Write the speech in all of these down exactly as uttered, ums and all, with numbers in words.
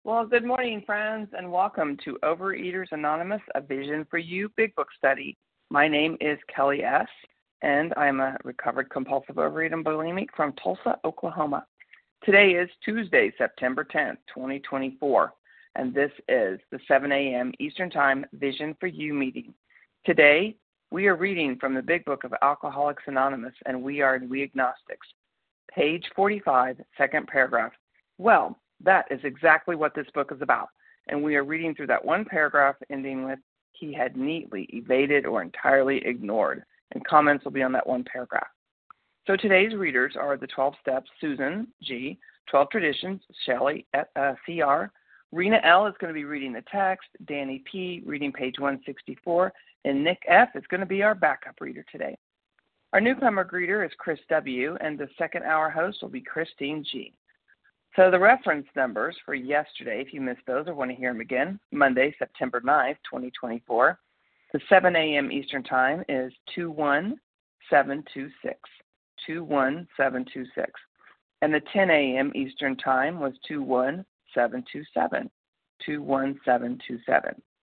Well, good morning, friends, and welcome to Overeaters Anonymous, a Vision for You Big Book Study. My name is Kelly S., and I'm a recovered compulsive overeater and bulimic from Tulsa, Oklahoma. Today is Tuesday, September tenth, twenty twenty-four, and this is the seven a.m. Eastern Time Vision for You meeting. Today, we are reading from the Big Book of Alcoholics Anonymous, and we are We Agnostics. Page forty-five, second paragraph. Well, that is exactly what this book is about, and we are reading through that one paragraph ending with, he had neatly evaded or entirely ignored, and comments will be on that one paragraph. So today's readers are the twelve Steps, Susan G., twelve Traditions, Shelley uh, C R, Rena L. is going to be reading the text, Danny P. reading page one sixty-four, and Nick F. is going to be our backup reader today. Our newcomer greeter is Chris W., and the second hour host will be Christine G. So the reference numbers for yesterday, if you missed those or want to hear them again, Monday, September ninth, twenty twenty-four, the seven a.m. Eastern Time is two one seven two six, two one seven two six, and the ten a.m. Eastern Time was two one seven two seven, two one seven two seven.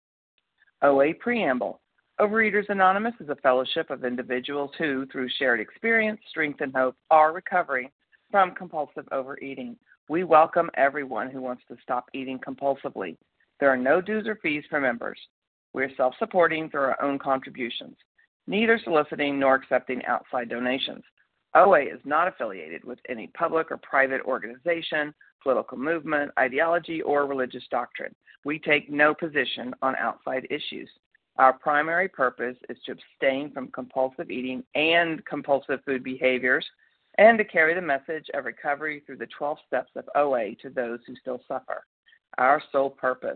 O A Preamble. Overeaters Anonymous is a fellowship of individuals who, through shared experience, strength, and hope, are recovering from compulsive overeating. We welcome everyone who wants to stop eating compulsively. There are no dues or fees for members. We are self-supporting through our own contributions, neither soliciting nor accepting outside donations. O A is not affiliated with any public or private organization, political movement, ideology, or religious doctrine. We take no position on outside issues. Our primary purpose is to abstain from compulsive eating and compulsive food behaviors, and to carry the message of recovery through the twelve steps of O A to those who still suffer. Our sole purpose.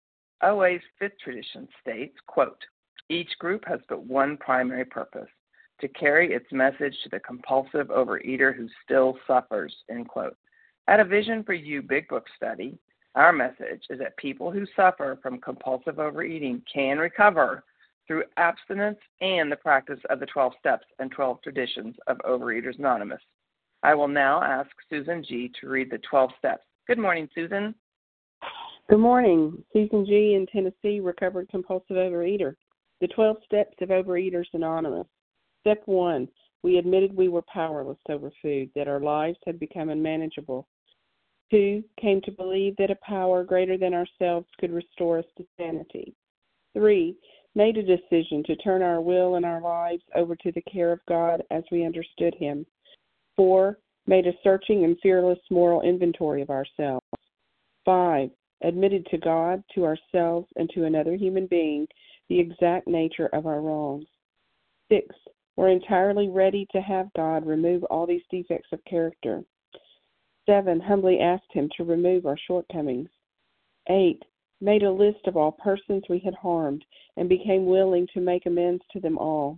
O A's fifth tradition states, quote, each group has but one primary purpose, to carry its message to the compulsive overeater who still suffers, end quote. At a Vision for You Big Book study, our message is that people who suffer from compulsive overeating can recover through abstinence and the practice of the twelve steps and twelve traditions of Overeaters Anonymous. I will now ask Susan G. to read the twelve steps. Good morning, Susan. Good morning. Susan G. in Tennessee, recovered compulsive overeater. The twelve steps of Overeaters Anonymous. Step one, we admitted we were powerless over food, that our lives had become unmanageable. Two, came to believe that a power greater than ourselves could restore us to sanity. Three, made a decision to turn our will and our lives over to the care of God as we understood Him. Four, made a searching and fearless moral inventory of ourselves. Five, admitted to God, to ourselves, and to another human being the exact nature of our wrongs. Six, were entirely ready to have God remove all these defects of character. Seven, humbly asked Him to remove our shortcomings. Eight, made a list of all persons we had harmed and became willing to make amends to them all.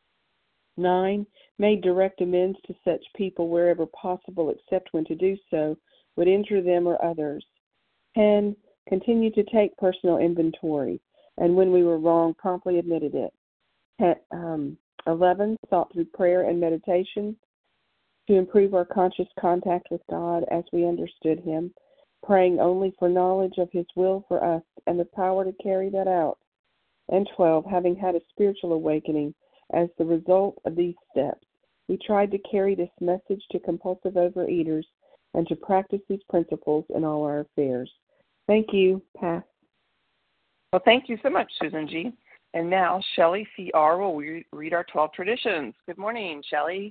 Nine, made direct amends to such people wherever possible, except when to do so would injure them or others. Ten, continued to take personal inventory, and when we were wrong, promptly admitted it. Ten, um, Eleven, sought through prayer and meditation to improve our conscious contact with God as we understood Him, praying only for knowledge of His will for us and the power to carry that out. And twelve, having had a spiritual awakening as the result of these steps, we tried to carry this message to compulsive overeaters and to practice these principles in all our affairs. Thank you. Pass. Well, thank you so much, Susan G. And now Shelley C R will re- read our twelve traditions. Good morning, Shelley.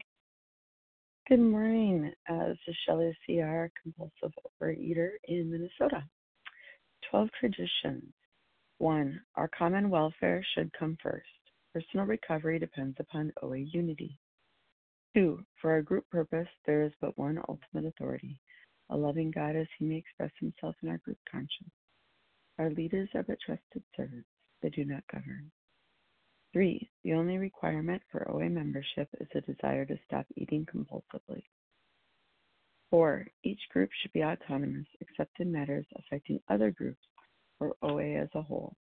Good morning. Uh, this is Shelley C R, compulsive overeater in Minnesota. twelve traditions. One, our common welfare should come first. Personal recovery depends upon O A unity. Two, for our group purpose, there is but one ultimate authority, a loving God as He may express Himself in our group conscience. Our leaders are but trusted servants. They do not govern. Three, the only requirement for O A membership is a desire to stop eating compulsively. Four, each group should be autonomous except in matters affecting other groups or O A as a whole.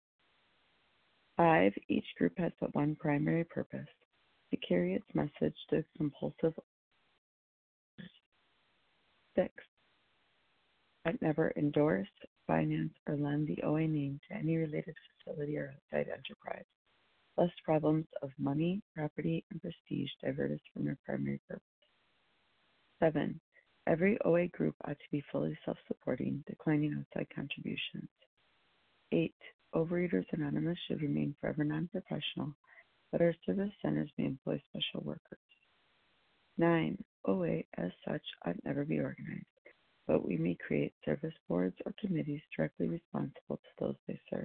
Five, each group has but one primary purpose, to carry its message to compulsive. Six, but never endorse, finance, or lend the O A name to any related facility or outside enterprise, lest problems of money, property, and prestige divert us from our primary purpose. Seven, every O A group ought to be fully self-supporting, declining outside contributions. Eight, Overeaters Anonymous should remain forever non-professional, but our service centers may employ special workers. Nine, O A as such ought never be organized, but we may create service boards or committees directly responsible to those they serve.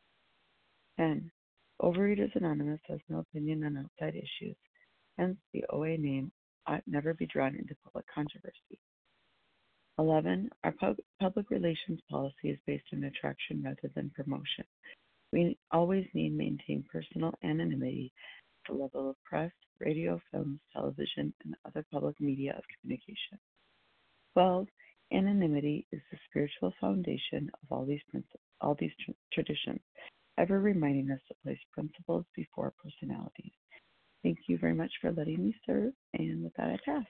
Ten, Overeaters Anonymous has no opinion on outside issues, hence the O A name ought never be drawn into public controversy. Eleven, our pub- public relations policy is based on attraction rather than promotion. We always need to maintain personal anonymity at the level of press, radio, films, television, and other public media of communication. Twelve, anonymity is the spiritual foundation of all these principles, all these tr- traditions, ever reminding us to place principles before personalities. Thank you very much for letting me serve, and with that, I pass.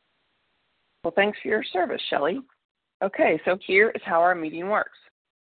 Well, thanks for your service, Shelley. Okay, so here is how our meeting works.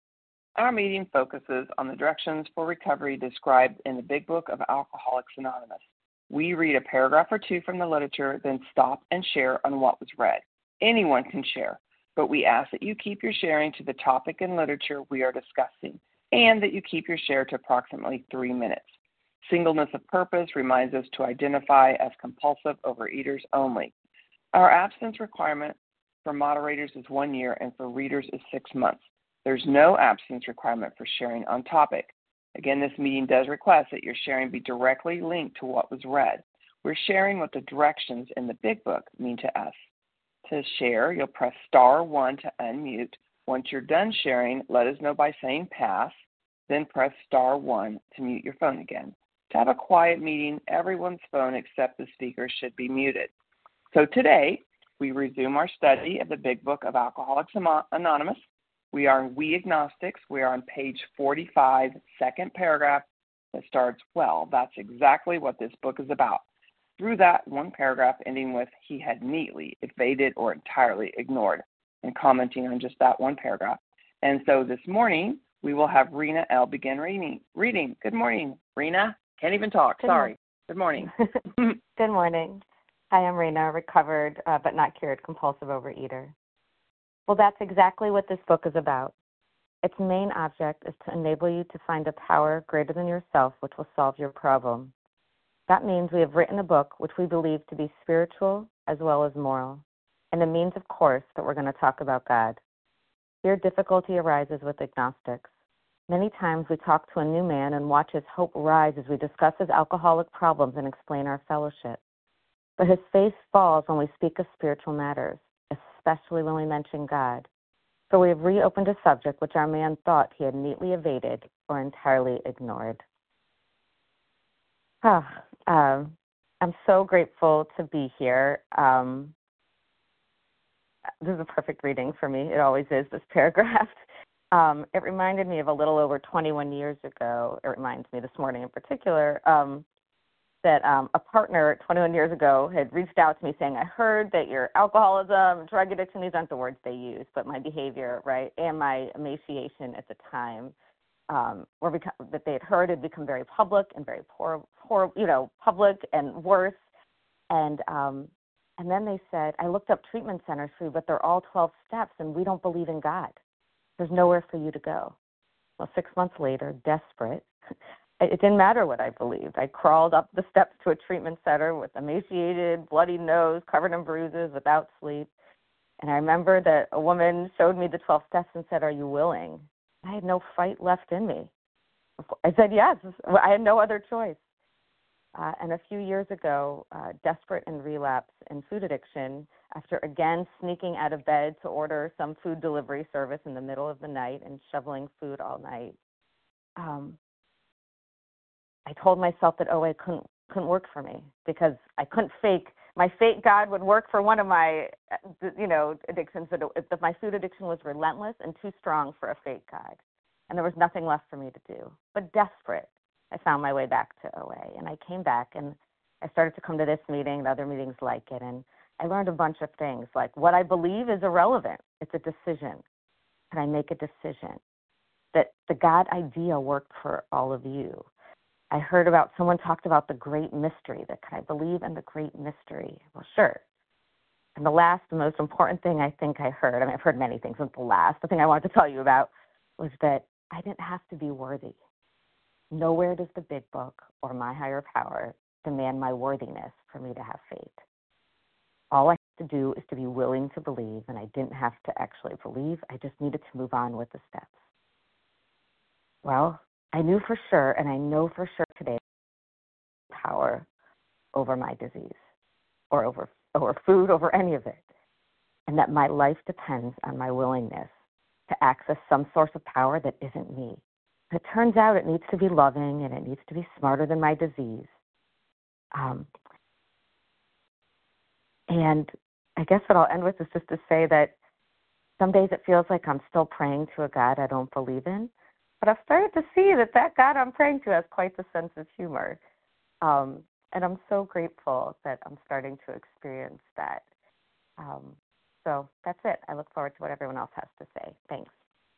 Our meeting focuses on the directions for recovery described in the Big Book of Alcoholics Anonymous. We read a paragraph or two from the literature, then stop and share on what was read. Anyone can share, but we ask that you keep your sharing to the topic and literature we are discussing, and that you keep your share to approximately three minutes. Singleness of purpose reminds us to identify as compulsive overeaters only. Our abstinence requirement for moderators is one year and for readers is six months. There's no abstinence requirement for sharing on topic. Again, this meeting does request that your sharing be directly linked to what was read. We're sharing what the directions in the Big Book mean to us. To share, you'll press star one to unmute. Once you're done sharing, let us know by saying pass, then press star one to mute your phone again. To have a quiet meeting, everyone's phone except the speaker should be muted. So today, we resume our study of the Big Book of Alcoholics Anonymous. We are in We Agnostics. We are on page forty-five, second paragraph that starts, well, that's exactly what this book is about. Through that one paragraph ending with, he had neatly evaded or entirely ignored, and commenting on just that one paragraph. And so this morning, we will have Rena L. begin reading. Reading. Good morning, Rena. Can't even talk. Good Sorry. Good morning. Good morning. Hi, I'm Rena, recovered uh, but not cured compulsive overeater. Well, that's exactly what this book is about. Its main object is to enable you to find a power greater than yourself which will solve your problem. That means we have written a book which we believe to be spiritual as well as moral, and it means, of course, that we're going to talk about God. Here, difficulty arises with agnostics. Many times we talk to a new man and watch his hope rise as we discuss his alcoholic problems and explain our fellowship. But his face falls when we speak of spiritual matters, especially when we mention God. So we have reopened a subject which our man thought he had neatly evaded or entirely ignored. Oh, um, I'm so grateful to be here. Um, this is a perfect reading for me. It always is, this paragraph. Um, it reminded me of a little over twenty-one years ago. It reminds me this morning in particular um, that um, a partner twenty-one years ago had reached out to me saying, I heard that your alcoholism, drug addiction, these aren't the words they use, but my behavior, right, and my emaciation at the time, um, were become, that they had heard had become very public and very poor, poor, you know, public and worse. And um, and then they said, I looked up treatment centers for you, but they're all twelve steps, and we don't believe in God. There's nowhere for you to go. Well, six months later, desperate, it didn't matter what I believed. I crawled up the steps to a treatment center with emaciated, bloody nose, covered in bruises, without sleep. And I remember that a woman showed me the twelve steps and said, are you willing? I had no fight left in me. I said yes. I had no other choice. Uh, and a few years ago, uh, desperate in relapse in food addiction, after again sneaking out of bed to order some food delivery service in the middle of the night and shoveling food all night, um, I told myself that O A couldn't couldn't work for me because I couldn't fake my fake God would work for one of my, you know, addictions. That if my food addiction was relentless and too strong for a fake God, and there was nothing left for me to do. But desperate, I found my way back to O A, and I came back and I started to come to this meeting and other meetings like it, and I learned a bunch of things, like what I believe is irrelevant. It's a decision. Can I make a decision? That the God idea worked for all of you. I heard about, someone talked about the great mystery, that can I believe in the great mystery? Well, sure. And the last, the most important thing I think I heard, I mean, I've heard many things, but the last, the thing I wanted to tell you about was that I didn't have to be worthy. Nowhere does the big book or my higher power demand my worthiness for me to have faith. All I have to do is to be willing to believe, and I didn't have to actually believe. I just needed to move on with the steps. Well, I knew for sure, and I know for sure today, power over my disease or over, over food, over any of it, and that my life depends on my willingness to access some source of power that isn't me. It turns out it needs to be loving, and it needs to be smarter than my disease. Um, and I guess what I'll end with is just to say that some days it feels like I'm still praying to a God I don't believe in, but I've started to see that that God I'm praying to has quite the sense of humor. Um, and I'm so grateful that I'm starting to experience that. Um, so that's it. I look forward to what everyone else has to say. Thanks.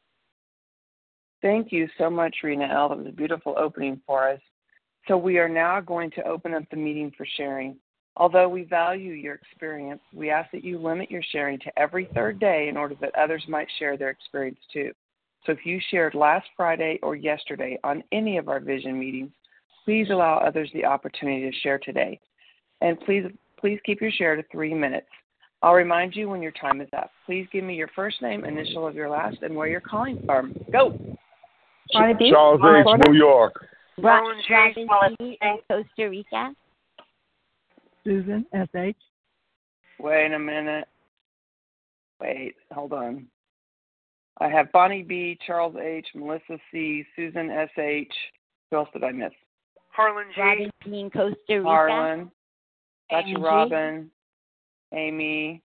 Thank you so much, Rena L. That was a beautiful opening for us. So we are now going to open up the meeting for sharing. Although we value your experience, we ask that you limit your sharing to every third day in order that others might share their experience too. So if you shared last Friday or yesterday on any of our vision meetings, please allow others the opportunity to share today. And please, please keep your share to three minutes. I'll remind you when your time is up. Please give me your first name, initial of your last, and where you're calling from. Go. Charles H., New York. Robin J. Costa Rica. Susan S H. Wait a minute. Wait, hold on. I have Bonnie B., Charles H., Melissa C., Susan S H. Who else did I miss? Harlan J. Robin G. in Costa Rica. Harlan. Got you, Amy. Robin. Amy.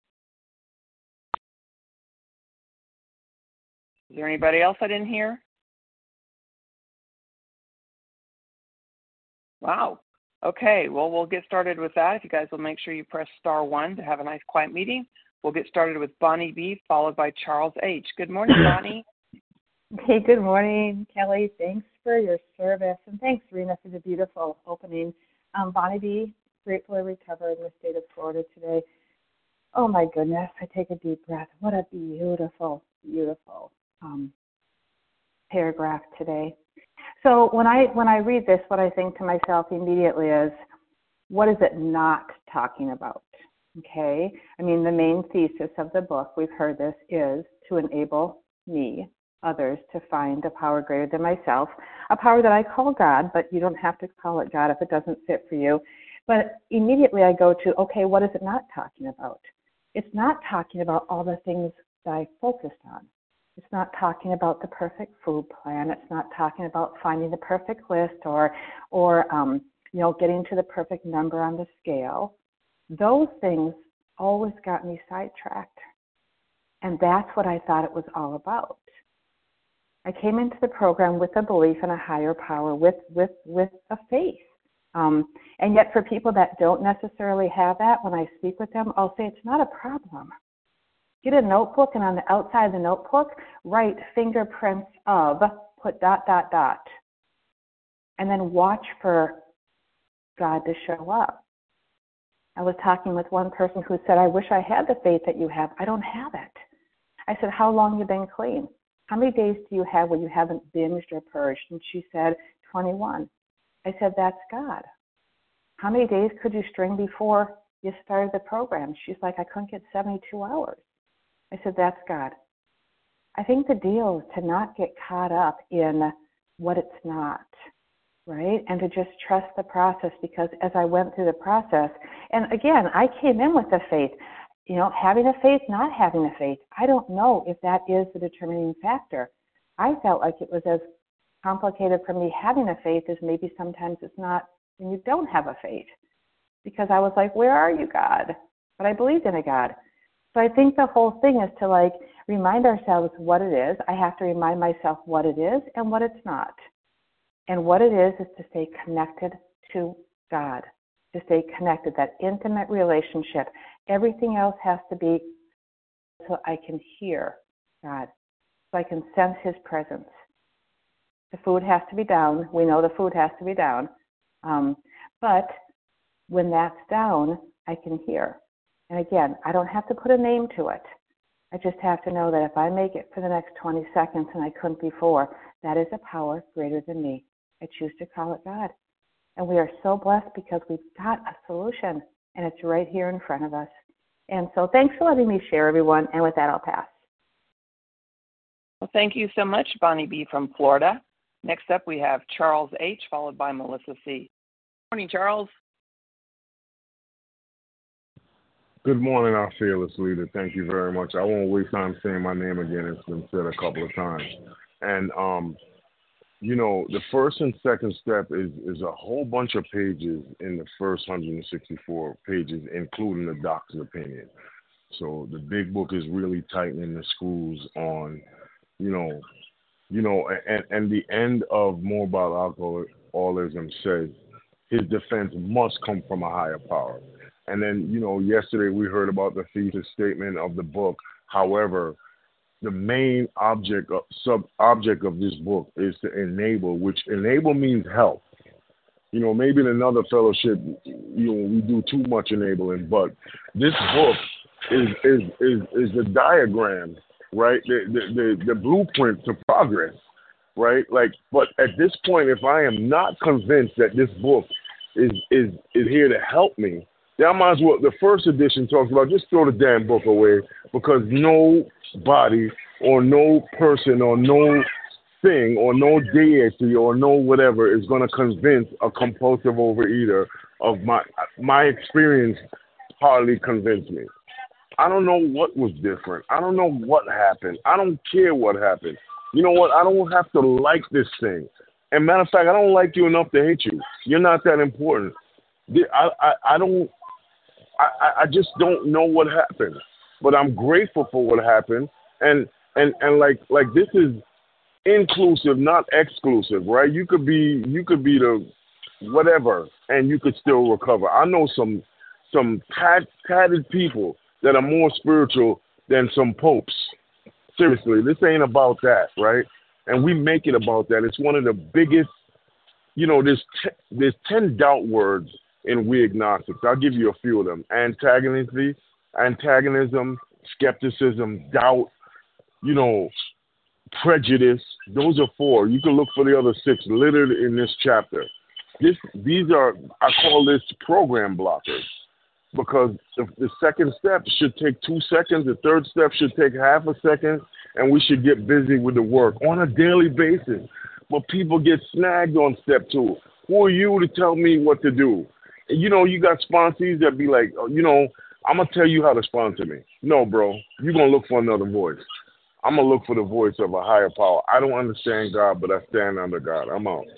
Is there anybody else I didn't hear? Wow. Okay, well, we'll get started with that. If you guys will make sure you press star one to have a nice quiet meeting. We'll get started with Bonnie B., followed by Charles H. Good morning, Bonnie. Hey, good morning, Kelly. Thanks for your service, and thanks, Rena, for the beautiful opening. Um, Bonnie B., gratefully recovered in the state of Florida today. Oh, my goodness. I take a deep breath. What a beautiful, beautiful um, paragraph today. So when I when I read this, what I think to myself immediately is, what is it not talking about? Okay? I mean, the main thesis of the book, we've heard this, is to enable me, others, to find a power greater than myself, a power that I call God, but you don't have to call it God if it doesn't fit for you. But immediately I go to, okay, what is it not talking about? It's not talking about all the things that I focused on. It's not talking about the perfect food plan. It's not talking about finding the perfect list or, or um, you know, getting to the perfect number on the scale. Those things always got me sidetracked. And that's what I thought it was all about. I came into the program with a belief in a higher power, with, with, with a faith. Um, and yet for people that don't necessarily have that, when I speak with them, I'll say it's not a problem. Get a notebook, and on the outside of the notebook, write fingerprints of, put dot, dot, dot. And then watch for God to show up. I was talking with one person who said, I wish I had the faith that you have. I don't have it. I said, how long have you been clean? How many days do you have where you haven't binged or purged? And she said, twenty-one. I said, that's God. How many days could you string before you started the program? She's like, I couldn't get seventy-two hours. I said, that's God. I think the deal is to not get caught up in what it's not, right? And to just trust the process, because as I went through the process, and again, I came in with the faith, you know, having a faith, not having a faith. I don't know if that is the determining factor. I felt like it was as complicated for me having a faith as maybe sometimes it's not when you don't have a faith. Because I was like, where are you, God? But I believed in a God. So I think the whole thing is to like remind ourselves what it is. I have to remind myself what it is and what it's not. And what it is is to stay connected to God, to stay connected, that intimate relationship. Everything else has to be so I can hear God. so I can sense his presence. The food has to be down. We know the food has to be down. Um, but when that's down, I can hear. And again, I don't have to put a name to it. I just have to know that if I make it for the next twenty seconds and I couldn't before, that is a power greater than me. I choose to call it God. And we are so blessed because we've got a solution, and it's right here in front of us. And so thanks for letting me share, everyone. And with that, I'll pass. Well, thank you so much, Bonnie B. from Florida. Next up, we have Charles H., followed by Melissa C. Good morning, Charles. Good morning, our fearless leader. Thank you very much. I won't waste time saying my name again. It's been said a couple of times. And, um, you know, the first and second step is, is a whole bunch of pages in the first one hundred sixty-four pages, including the doctor's opinion. So the big book is really tightening the screws on, you know, you know, and, and the end of More About Alcoholism says his defense must come from a higher power. And then, you know, yesterday we heard about the thesis statement of the book. However, the main object, of, sub-object of this book is to enable, which enable means help. You know, maybe in another fellowship, you know, we do too much enabling, but this book is is is, is the diagram, right? The, the the the blueprint to progress, right? Like, but at this point, if I am not convinced that this book is is is here to help me, then I might as well. The first edition talks about just throw the damn book away, because nobody or no person or no thing or no deity or no whatever is going to convince a compulsive overeater of my my experience. Hardly convinced me. I don't know what was different. I don't know what happened. I don't care what happened. You know what? I don't have to like this thing. And matter of fact, I don't like you enough to hate you. You're not that important. I I, I don't. I, I just don't know what happened, but I'm grateful for what happened. And and and like like this is inclusive, not exclusive, right? You could be you could be the whatever, and you could still recover. I know some some tad, tatted people that are more spiritual than some popes. Seriously, this ain't about that, right? And we make it about that. It's one of the biggest, you know, there's t- there's ten doubt words in We Agnostics. I'll give you a few of them. Antagonism, antagonism, skepticism, doubt, you know, prejudice. Those are four. You can look for the other six littered in this chapter. This, these are, I call this program blockers, because the, the second step should take two seconds. The third step should take half a second, and we should get busy with the work on a daily basis. But people get snagged on step two. Who are you to tell me what to do? You know, you got sponsees that be like, oh, you know, I'm going to tell you how to sponsor me. No, bro, you're going to look for another voice. I'm going to look for the voice of a higher power. I don't understand God, but I stand under God. I'm out.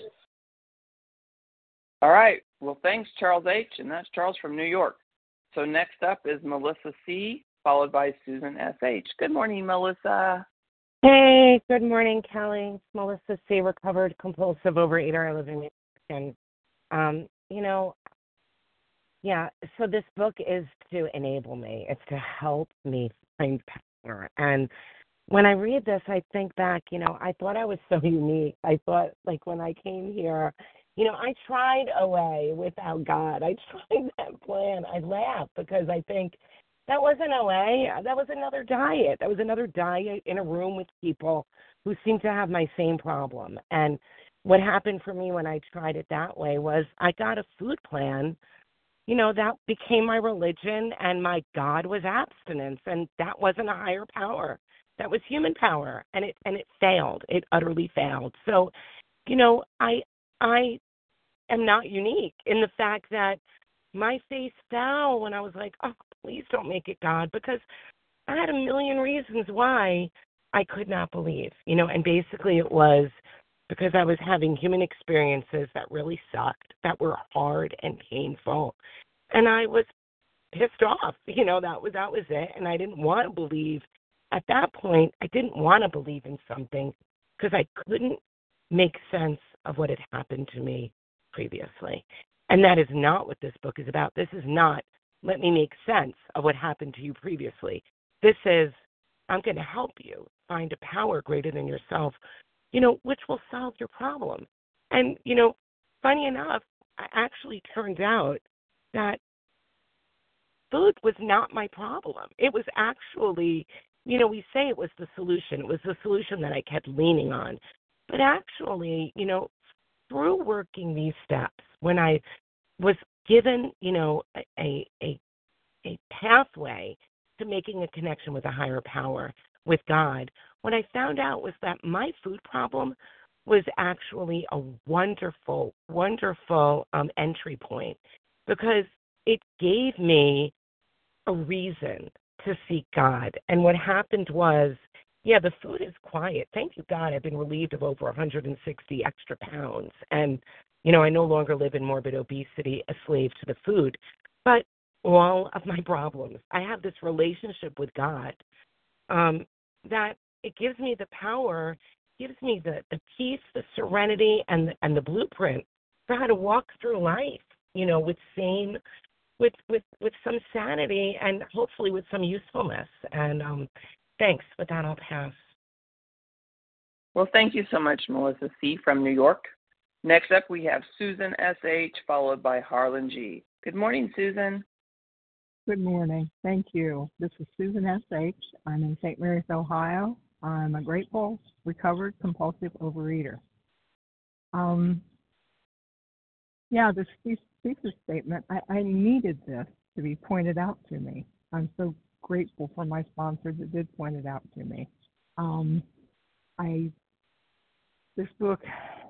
All right. Well, thanks, Charles H., and that's Charles from New York. So next up is Melissa C., followed by Susan S H. Good morning, Melissa. Hey, good morning, Kelly. It's Melissa C., recovered compulsive overeater. I live in Michigan. Um, you know, yeah, so this book is to enable me. It's to help me find power. And when I read this, I think back, you know, I thought I was so unique. I thought, like, when I came here, you know, I tried O A without God. I tried that plan. I laugh because I think that wasn't O A. That was another diet. That was another diet in a room with people who seemed to have my same problem. And what happened for me when I tried it that way was I got a food plan. You know, that became my religion, and my God was abstinence, and that wasn't a higher power. That was human power, and it and it failed. It utterly failed. So, you know, I I am not unique in the fact that my face fell when I was like, oh, please don't make it God, because I had a million reasons why I could not believe, you know, and basically it was because I was having human experiences that really sucked, that were hard and painful, and I was pissed off, you know, that was, that was it, and I didn't want to believe. At that point, I didn't want to believe in something because I couldn't make sense of what had happened to me previously. And that is not what this book is about. This is not, let me make sense of what happened to you previously. This is, I'm going to help you find a power greater than yourself, you know, which will solve your problem. And, you know, funny enough, it actually turns out that food was not my problem. It was actually, you know, we say it was the solution. It was the solution that I kept leaning on. But actually, you know, through working these steps, when I was given, you know, a a a pathway to making a connection with a higher power, with God, what I found out was that my food problem was actually a wonderful, wonderful um, entry point, because it gave me a reason to seek God. And what happened was, yeah, the food is quiet. Thank you, God, I've been relieved of over one hundred sixty extra pounds. And, you know, I no longer live in morbid obesity, a slave to the food. But all of my problems, I have this relationship with God um, that it gives me the power, gives me the, the peace, the serenity, and the, and the blueprint for how to walk through life, you know, with sane, with, with, with some sanity and hopefully with some usefulness. And um, thanks. With that, I'll pass. Well, thank you so much, Melissa C. from New York. Next up, we have Susan S H, followed by Harlan G. Good morning, Susan. Good morning. Thank you. This is Susan S H. I'm in Saint Mary's, Ohio. I'm a grateful, recovered, compulsive overeater. Um, yeah, this thesis statement, I, I needed this to be pointed out to me. I'm so grateful for my sponsor that did point it out to me. Um, I this book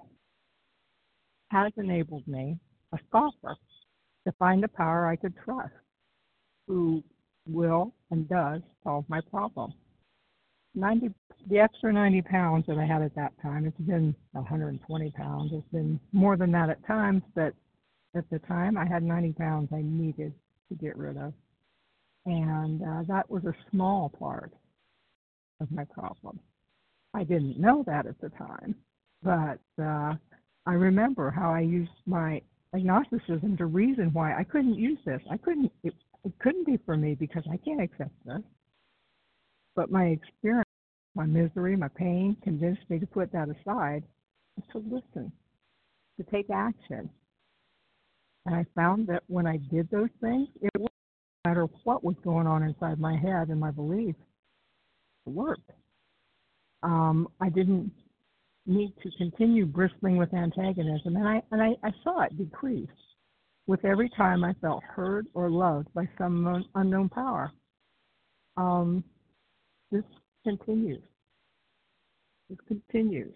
has enabled me, a scoffer, to find a power I could trust, who will and does solve my problem. ninety, the extra ninety pounds that I had at that time, it's been one hundred twenty pounds. It's been more than that at times, but at the time I had ninety pounds I needed to get rid of. And uh, that was a small part of my problem. I didn't know that at the time, but uh, I remember how I used my agnosticism to reason why I couldn't use this. I couldn't, it, it couldn't be for me because I can't accept this. But my experience, my misery, my pain convinced me to put that aside and to listen, to take action. And I found that when I did those things, it wasn't no matter what was going on inside my head and my beliefs, it worked. Um, I didn't need to continue bristling with antagonism, and I and I, I saw it decrease with every time I felt heard or loved by some un- unknown power. Um, this continues. This continues.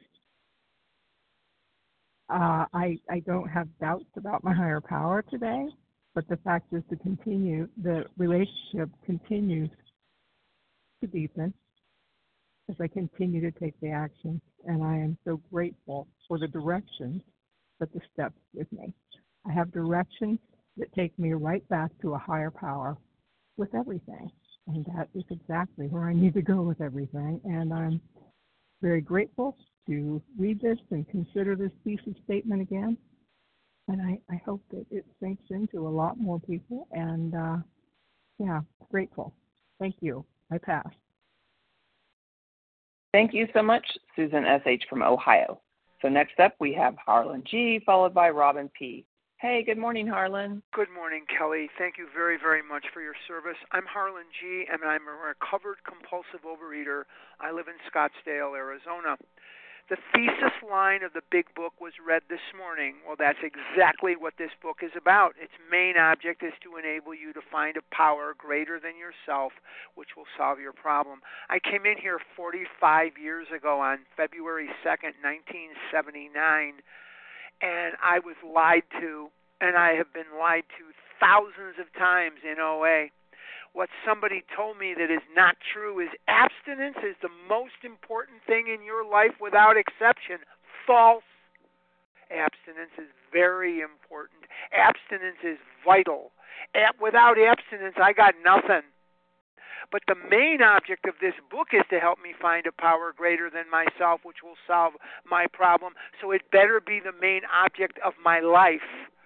Uh, I I don't have doubts about my higher power today, but the fact is to continue, the relationship continues to deepen as I continue to take the action, and I am so grateful for the directions that the steps give me. I have directions that take me right back to a higher power with everything, and that is exactly where I need to go with everything, and I'm very grateful to read this and consider this thesis statement again, and I, I hope that it sinks into a lot more people, and uh, yeah, grateful. Thank you. I pass. Thank you so much, Susan S H from Ohio. So next up, we have Harlan G, followed by Robin P. Hey, good morning, Harlan. Good morning, Kelly. Thank you very, very much for your service. I'm Harlan G, and I'm a recovered compulsive overeater. I live in Scottsdale, Arizona. The thesis line of the big book was read this morning. Well, that's exactly what this book is about. Its main object is to enable you to find a power greater than yourself, which will solve your problem. I came in here forty-five years ago on February second, nineteen seventy-nine, and I was lied to, and I have been lied to thousands of times in O A. What somebody told me that is not true is abstinence is the most important thing in your life without exception. False. Abstinence is very important. Abstinence is vital. Without abstinence, I got nothing. But the main object of this book is to help me find a power greater than myself, which will solve my problem. So it better be the main object of my life.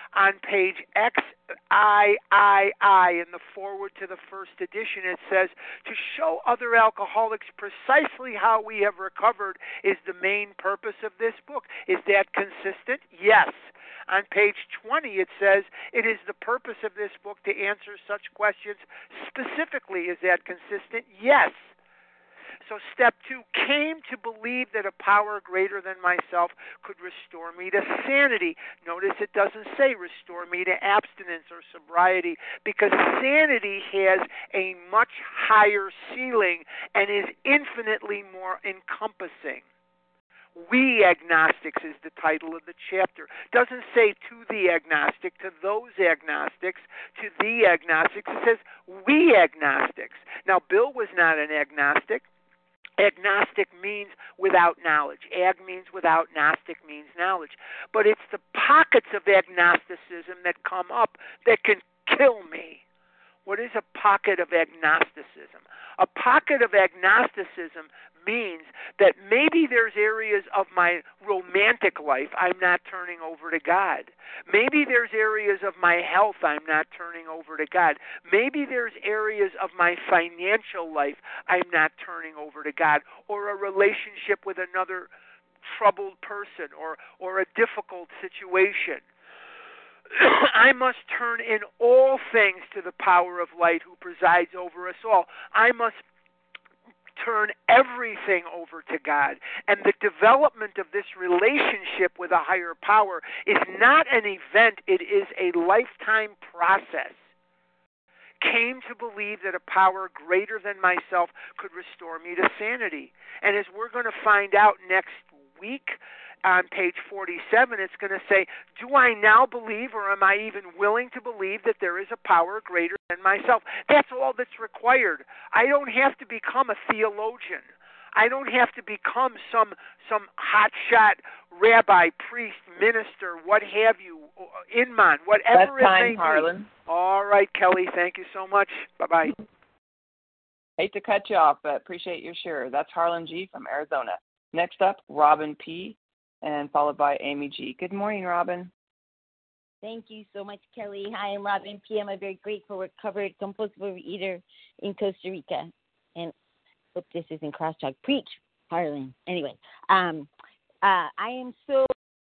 On page X I I I in the foreword to the first edition, it says, to show other alcoholics precisely how we have recovered is the main purpose of this book. Is that consistent? Yes. On page twenty, it says, it is the purpose of this book to answer such questions specifically. Is that consistent? Yes. So step two, came to believe that a power greater than myself could restore me to sanity. Notice it doesn't say restore me to abstinence or sobriety, because sanity has a much higher ceiling and is infinitely more encompassing. We agnostics is the title of the chapter. Doesn't say to the agnostic, to those agnostics, to the agnostics. It says we agnostics. Now, Bill was not an agnostic. Agnostic means without knowledge. Ag means without, gnostic means knowledge. But it's the pockets of agnosticism that come up that can kill me. What is a pocket of agnosticism? A pocket of agnosticism means that maybe there's areas of my romantic life I'm not turning over to God. Maybe there's areas of my health I'm not turning over to God. Maybe there's areas of my financial life I'm not turning over to God, or a relationship with another troubled person, or, or a difficult situation. I must turn in all things to the power of light who presides over us all. I must turn everything over to God. And the development of this relationship with a higher power is not an event, it is a lifetime process. Came to believe that a power greater than myself could restore me to sanity. And as we're going to find out next week, on page forty-seven, it's going to say, do I now believe, or am I even willing to believe, that there is a power greater than myself? That's all that's required. I don't have to become a theologian. I don't have to become some some hotshot rabbi, priest, minister, what have you, Inman, whatever That's time, it may Harlan. be. All right, Kelly, thank you so much. Bye-bye. Hate to cut you off, but appreciate your share. That's Harlan G. from Arizona. Next up, Robin P., and followed by Amy G. Good morning, Robin. Thank you so much, Kelly. Hi, I'm Robin P. I'm a very grateful, recovered, compulsive overeater in Costa Rica. And hope this isn't crosstalk. Preach, Harlan. Anyway, um, uh, I am so,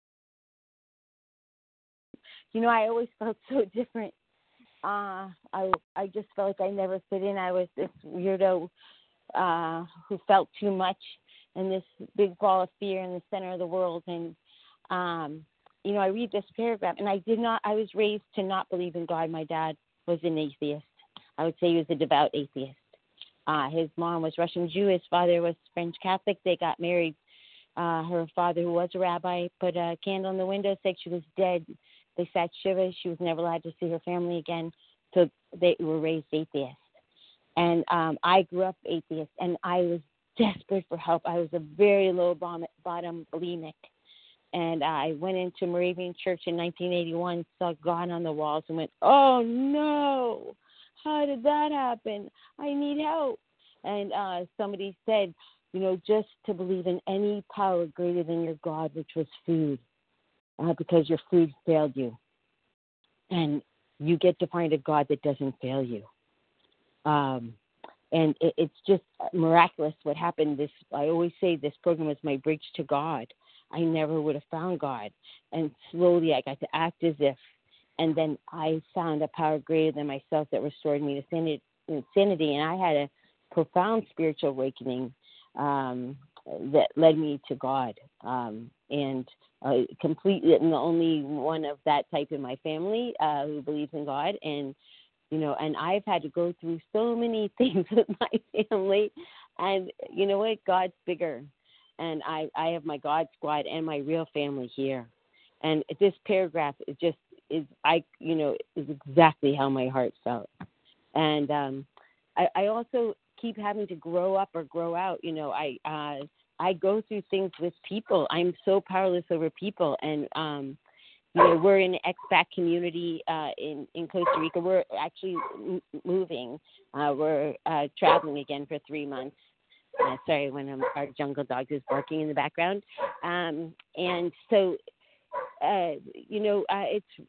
you know, I always felt so different. Uh, I I just felt like I never fit in. I was this weirdo uh, who felt too much, and this big ball of fear in the center of the world. And, um, you know, I read this paragraph, and I did not, I was raised to not believe in God. My dad was an atheist. I would say he was a devout atheist. Uh, his mom was Russian Jew. His father was French Catholic. They got married. Uh, her father, who was a rabbi, put a candle in the window, said she was dead. They sat Shiva. She was never allowed to see her family again. So they were raised atheists. And um, I grew up atheist, and I was desperate for help. I was a very low bottom bulimic. And I went into Moravian Church in nineteen eighty-one, saw God on the walls, and went, oh, no, how did that happen? I need help. And uh, somebody said, you know, just to believe in any power greater than your God, which was food, uh, because your food failed you. And you get to find a God that doesn't fail you. Um, and it, it's just miraculous what happened. This, I always say this program was my bridge to God. I never would have found God. And slowly I got to act as if. And then I found a power greater than myself that restored me to sanity. And I had a profound spiritual awakening um, that led me to God. Um, and uh, completely, and the only one of that type in my family uh, who believes in God. And, you know, and I've had to go through so many things with my family. And you know what? God's bigger. And I, I have my God squad and my real family here. And this paragraph is just, is I, you know, is exactly how my heart felt. And um, I, I also keep having to grow up or grow out. You know, I uh, I go through things with people. I'm so powerless over people. And, um, you know, we're in an expat community uh, in, in Costa Rica. We're actually m- moving. Uh, we're uh, traveling again for three months. Uh, sorry, when I'm, our jungle dog is barking in the background. Um, and so, uh, you know, uh, it's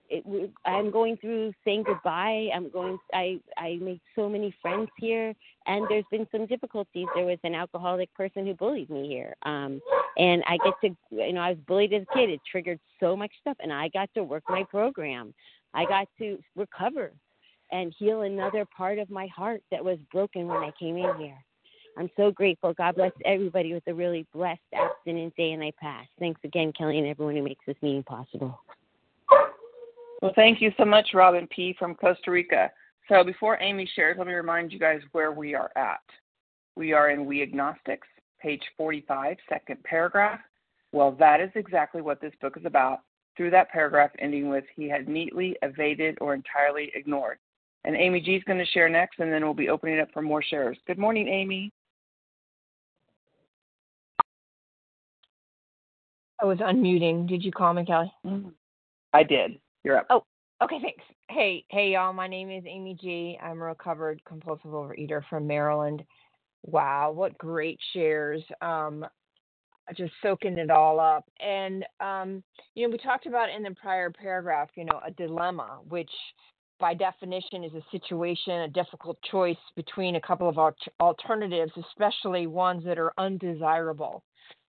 it, we- I'm going through saying goodbye. I'm going. I I make so many friends here, and there's been some difficulties. There was an alcoholic person who bullied me here, um, and I get to, you know, I was bullied as a kid. It triggered so much stuff, and I got to work my program. I got to recover and heal another part of my heart that was broken when I came in here. I'm so grateful. God bless everybody with a really blessed abstinent day and I pass. Thanks again, Kelly, and everyone who makes this meeting possible. Well, thank you so much, Robin P. from Costa Rica. So before Amy shares, let me remind you guys where we are at. We are in We Agnostics, page forty-five, second paragraph. Well, that is exactly what this book is about, through that paragraph ending with, he had neatly evaded or entirely ignored. And Amy G is going to share next, and then we'll be opening it up for more shares. Good morning, Amy. I was unmuting. Did you call me, Kelly? Mm-hmm. I did. You're up. Oh, okay, thanks. Hey, hey, y'all. My name is Amy G. I'm a recovered compulsive overeater from Maryland. Wow, what great shares. Um, just soaking it all up. And, um, you know, we talked about in the prior paragraph, you know, a dilemma, which by definition is a situation, a difficult choice between a couple of al- alternatives, especially ones that are undesirable.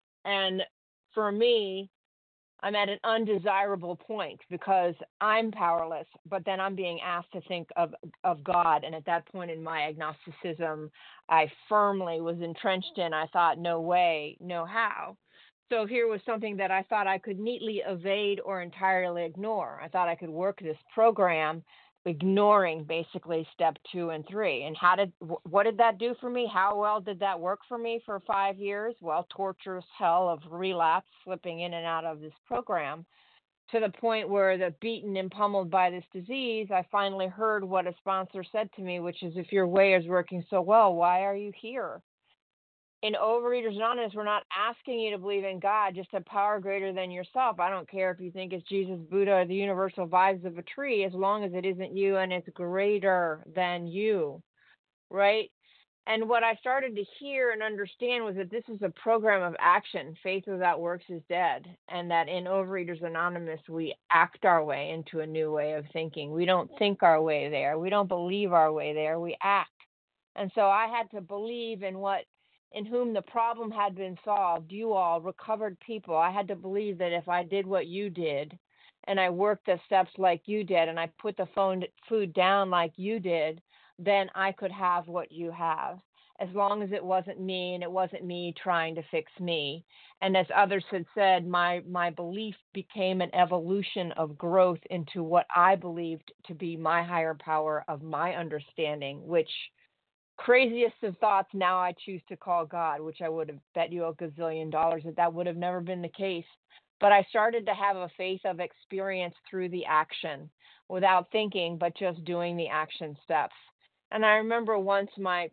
And for me, I'm at an undesirable point because I'm powerless, but then I'm being asked to think of, of God. And at that point in my agnosticism, I firmly was entrenched in, I thought, no way, no how. So here was something that I thought I could neatly evade or entirely ignore. I thought I could work this program ignoring basically step two and three. And how did, what did that do for me? How well did that work for me for five years? Well, torturous hell of relapse, slipping in and out of this program, to the point where the beaten and pummeled by this disease, I finally heard what a sponsor said to me, which is, if your way is working so well, why are you here? In Overeaters Anonymous, we're not asking you to believe in God, just a power greater than yourself. I don't care if you think it's Jesus, Buddha, or the universal vibes of a tree, as long as it isn't you and it's greater than you, right? And what I started to hear and understand was that this is a program of action. Faith without works is dead. And that in Overeaters Anonymous, we act our way into a new way of thinking. We don't think our way there. We don't believe our way there. We act. And so I had to believe in what in whom the problem had been solved, you all, recovered people. I had to believe that if I did what you did, and I worked the steps like you did, and I put the phone food down like you did, then I could have what you have, as long as it wasn't me and it wasn't me trying to fix me. And as others had said, my, my belief became an evolution of growth into what I believed to be my higher power of my understanding, which craziest of thoughts now I choose to call God, which I would have bet you a gazillion dollars that that would have never been the case. But I started to have a faith of experience through the action without thinking, but just doing the action steps. And I remember once my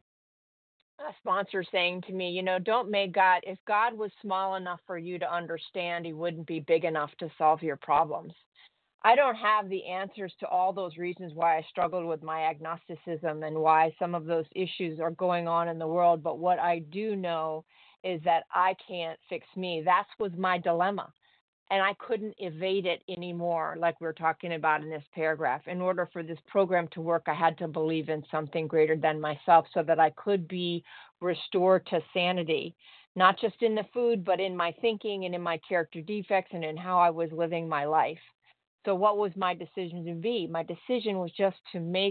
sponsor saying to me, you know, don't make God, if God was small enough for you to understand, he wouldn't be big enough to solve your problems. I don't have the answers to all those reasons why I struggled with my agnosticism and why some of those issues are going on in the world. But what I do know is that I can't fix me. That was my dilemma. And I couldn't evade it anymore, like we're talking about in this paragraph. In order for this program to work, I had to believe in something greater than myself so that I could be restored to sanity, not just in the food, but in my thinking and in my character defects and in how I was living my life. So what was my decision to be? My decision was just to make,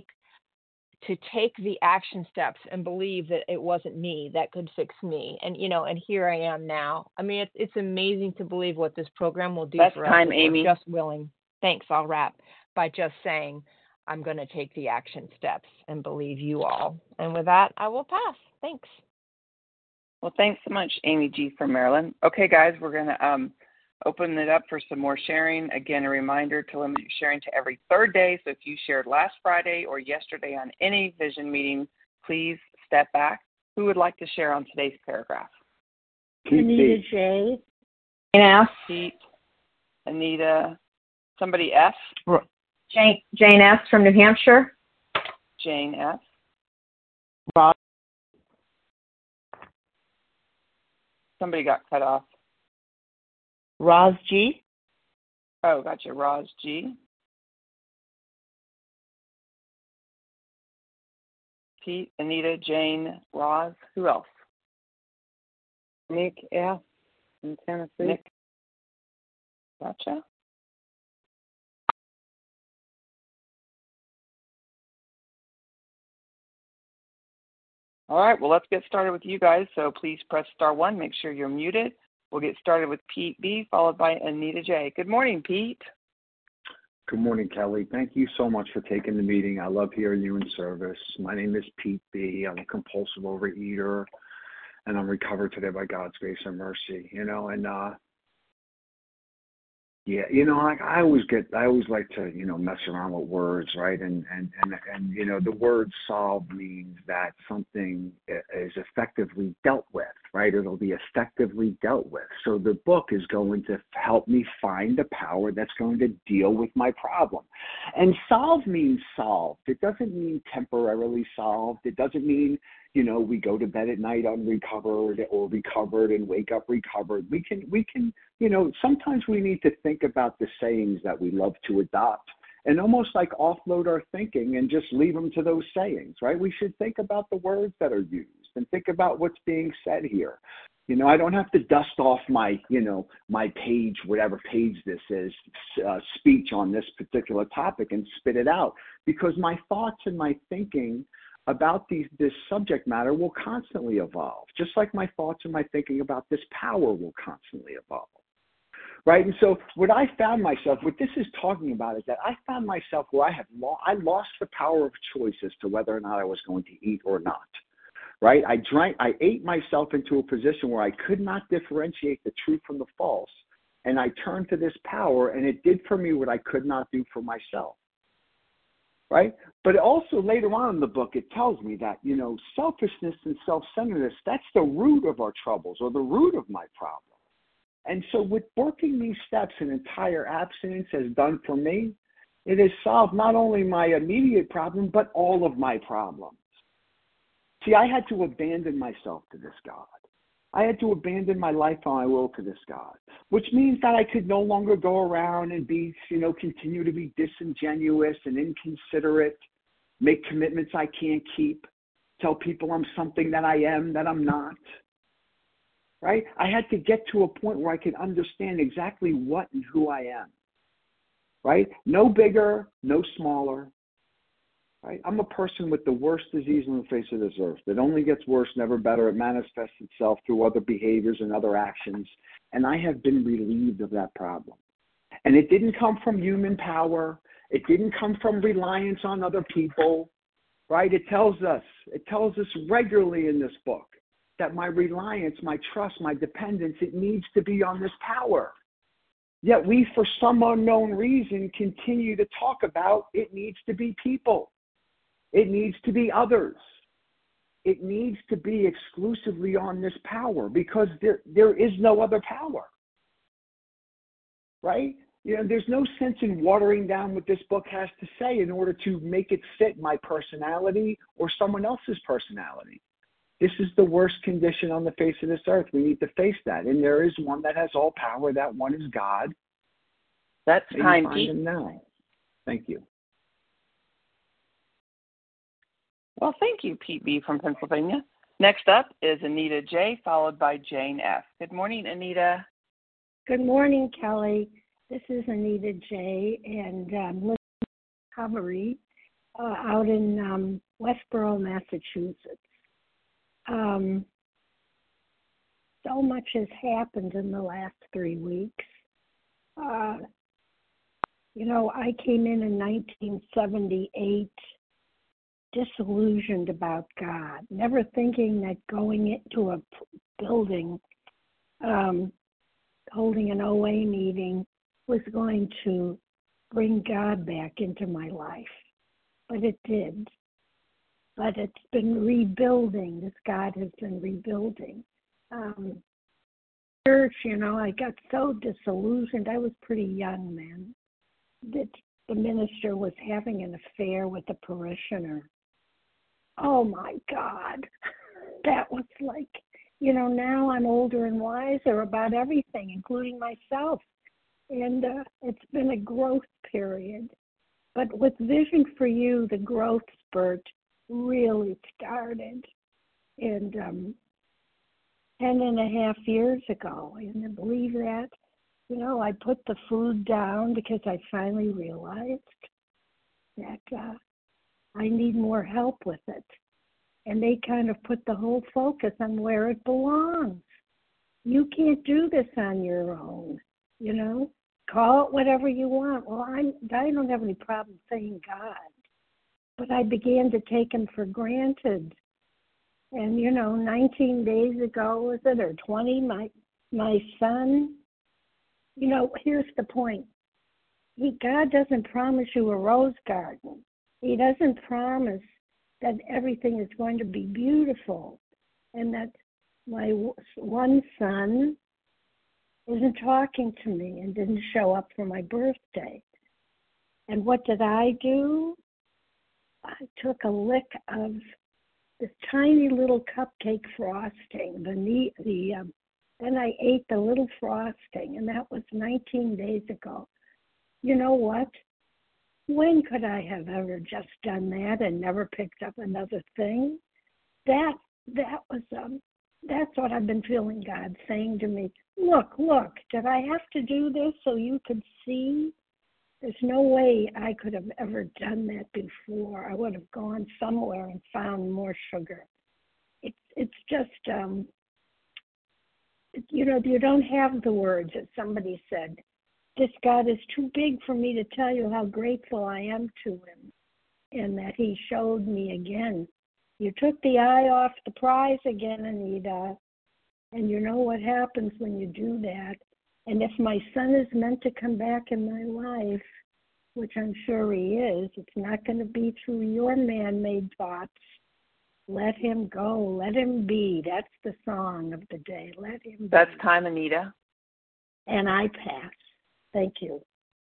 to take the action steps and believe that it wasn't me that could fix me. And, you know, and here I am now. I mean, it's, it's amazing to believe what this program will do Best for time, us. Amy. We're just willing. Thanks. I'll wrap by just saying, I'm going to take the action steps and believe you all. And with that, I will pass. Thanks. Well, thanks so much, Amy G. from Maryland. Okay, guys, we're going to um, open it up for some more sharing. Again, a reminder to limit your sharing to every third day. So if you shared last Friday or yesterday on any vision meeting, please step back. Who would like to share on today's paragraph? Anita J. Jane F. Pete, Anita, somebody F. Jane, Jane S. from New Hampshire. Jane F. Roz. Somebody got cut off. Roz G. Oh, gotcha. Roz G. Pete, Anita, Jane, Roz. Who else? Nick F. in Tennessee. Nick. Gotcha. All right, well, let's get started with you guys. So please press star one. Make sure you're muted. We'll get started with Pete B, followed by Anita J. Good morning, Pete. Good morning, Kelly. Thank you so much for taking the meeting. I love hearing you in service. My name is Pete B. I'm a compulsive overeater, and I'm recovered today by God's grace and mercy. You know, and uh, yeah, you know, like I always get, I always like to, you know, mess around with words, right? And and and and you know, the word "solve" means that something is effectively dealt with, right? It'll be effectively dealt with. So the book is going to help me find a power that's going to deal with my problem. And solve means solved. It doesn't mean temporarily solved. It doesn't mean, you know, we go to bed at night unrecovered or recovered and wake up recovered. We can, we can, you know, sometimes we need to think about the sayings that we love to adopt and almost like offload our thinking and just leave them to those sayings, right? We should think about the words that are used and think about what's being said here. You know, I don't have to dust off my, you know, my page, whatever page this is, uh, speech on this particular topic and spit it out, because my thoughts and my thinking about these, this subject matter will constantly evolve, just like my thoughts and my thinking about this power will constantly evolve, right? And so what I found myself, what this is talking about is that I found myself where I have lo- I lost the power of choice as to whether or not I was going to eat or not, right? I drank, I ate myself into a position where I could not differentiate the truth from the false, and I turned to this power, and it did for me what I could not do for myself. Right? But also later on in the book, it tells me that, you know, selfishness and self-centeredness, that's the root of our troubles or the root of my problem. And so with working these steps, an entire abstinence has done for me, it has solved not only my immediate problem, but all of my problems. See, I had to abandon myself to this God. I had to abandon my life and my will to this God, which means that I could no longer go around and be, you know, continue to be disingenuous and inconsiderate, make commitments I can't keep, tell people I'm something that I am that I'm not, right? I had to get to a point where I could understand exactly what and who I am, right? No bigger, no smaller. Right? I'm a person with the worst disease on the face of this earth. It only gets worse, never better. It manifests itself through other behaviors and other actions. And I have been relieved of that problem. And it didn't come from human power. It didn't come from reliance on other people. Right? It tells us, it tells us regularly in this book that my reliance, my trust, my dependence, it needs to be on this power. Yet we, for some unknown reason, continue to talk about it needs to be people. It needs to be others. It needs to be exclusively on this power because there, there is no other power, right? You know, there's no sense in watering down what this book has to say in order to make it fit my personality or someone else's personality. This is the worst condition on the face of this earth. We need to face that. And there is one that has all power. That one is God. That's May kind, you find Pete. him now. Thank you. Well, thank you, Pete B. from Pennsylvania. Next up is Anita J., followed by Jane F. Good morning, Anita. Good morning, Kelly. This is Anita J., and I'm living in recovery uh, out in um, Westboro, Massachusetts. Um, so much has happened in the last three weeks. Uh, you know, I came in in nineteen seventy-eight disillusioned about God, never thinking that going into a building, um, holding an O A meeting was going to bring God back into my life. But it did. But it's been rebuilding. This God has been rebuilding. Um, church, you know, I got so disillusioned. I was pretty young then. That the minister was having an affair with a parishioner. Oh, my God. That was like, you know, now I'm older and wiser about everything, including myself. And uh, it's been a growth period. But with Vision for You, the growth spurt really started. And um, ten and a half years ago, and I believe that, you know, I put the food down because I finally realized that uh, I need more help with it. And they kind of put the whole focus on where it belongs. You can't do this on your own, you know. Call it whatever you want. Well, I'm, I don't have any problem saying God, but I began to take him for granted. And, you know, nineteen days ago, was it, or twenty, my my son, you know, here's the point. He, God doesn't promise you a rose garden. He doesn't promise that everything is going to be beautiful. And that my one son isn't talking to me and didn't show up for my birthday. And what did I do? I took a lick of this tiny little cupcake frosting. The, the um, then I ate the little frosting, and that was nineteen days ago. You know what? When could I have ever just done that and never picked up another thing? That that was um. That's what I've been feeling God saying to me. Look, look, did I have to do this so you could see? There's no way I could have ever done that before. I would have gone somewhere and found more sugar. It's it's just, um, you know, you don't have the words, as somebody said. This God is too big for me to tell you how grateful I am to him, and that he showed me again. You took the eye off the prize again, Anita, and you know what happens when you do that. And if my son is meant to come back in my life, which I'm sure he is, it's not going to be through your man-made thoughts. Let him go. Let him be. That's the song of the day. Let him be. That's time, Anita. And I pass. Thank you.